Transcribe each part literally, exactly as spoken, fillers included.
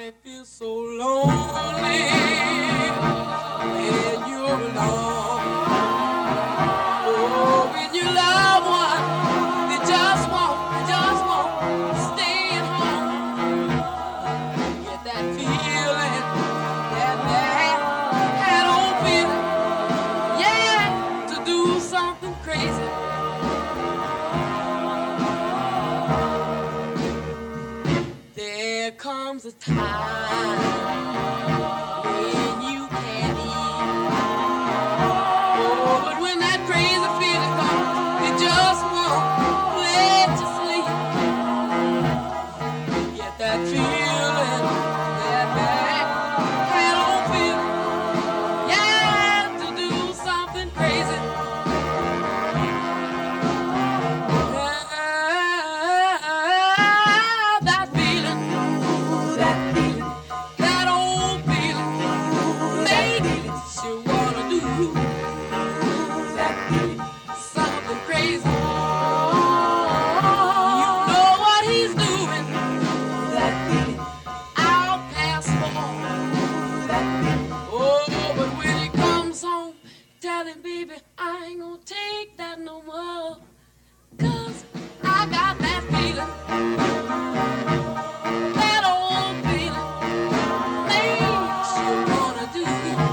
feel so lonely when you're alone. Oh, when you love one, they just won't, they just won't stay at home. Get that feeling, that bad, that old feeling, yeah, to do something crazy. There comes a time when you can't eat. Oh, but when that crazy feeling comes, it just won't let you sleep. Get that feeling, that bad, that old feeling, yeah, to do something crazy. Ah, that feeling, that feeling, that old feeling, makes you wanna do that feeling, something crazy. You know what he's doing, that feeling, I'll pass for that feeling. Oh, but when he comes home, tell him, baby, I ain't gonna take that no more. 'Cause I got that feeling, that old feeling, makes you wanna do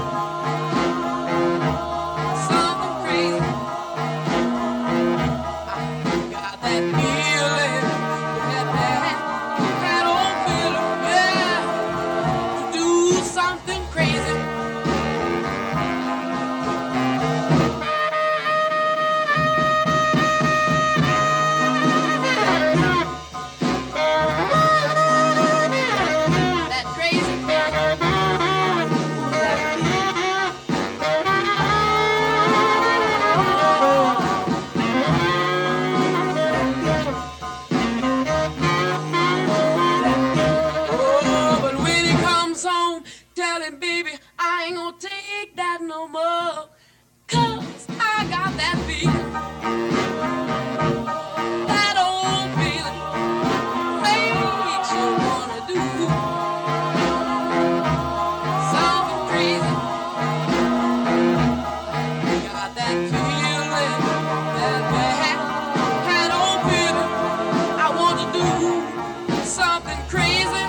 something crazy. I got that feeling, that, that, that old feeling, yeah, to do something crazy. That crazy feeling, that oh, but when he comes home, tell him, baby, I ain't gonna take that no more. 'Cause I got that feeling, that old feeling, makes you wanna do something crazy. Got that feeling, that bad, that old feeling, I want to do something crazy.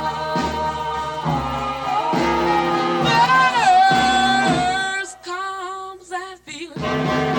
First comes that feeling.